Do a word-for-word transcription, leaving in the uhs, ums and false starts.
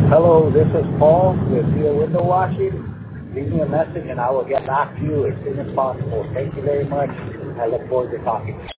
Hello, this is Paul with Via Window Washing. Leave me a message and I will get back to you as soon as possible. Thank you very much. I look forward to talking to you.